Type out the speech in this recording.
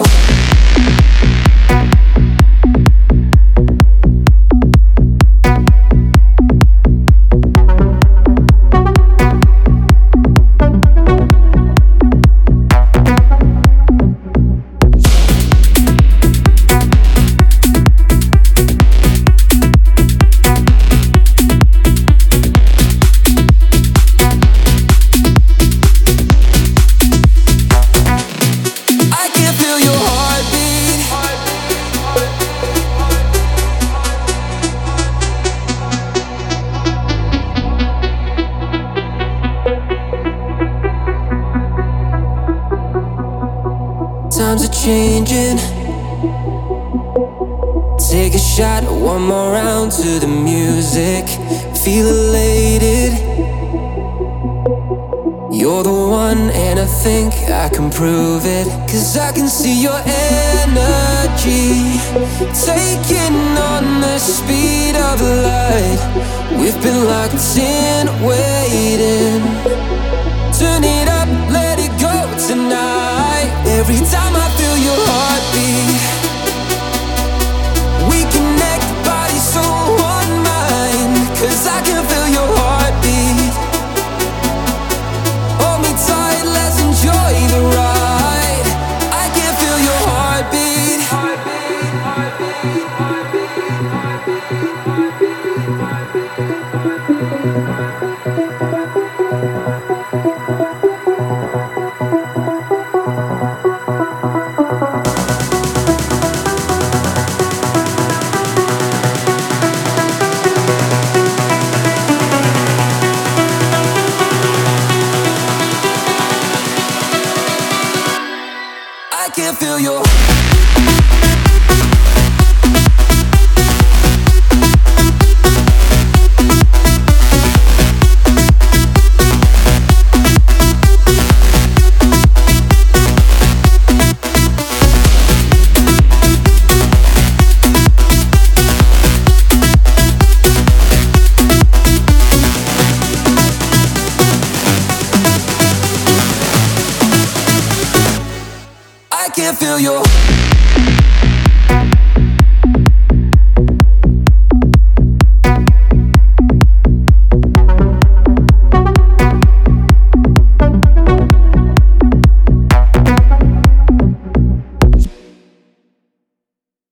Times are changing. Take a shot, one more round to the music. Feel elated. You're the one, and I think I can prove it. 'Cause I can see your energy taking on the speed of light. We've been locked in, waiting. Turn it up, let it go tonight. Every time I feel your heartbeat, we connect, body, soul, one mind. 'Cause I can feel your heartbeat. Hold me tight, let's enjoy the ride. I can feel your heartbeat. I can feel your I can feel your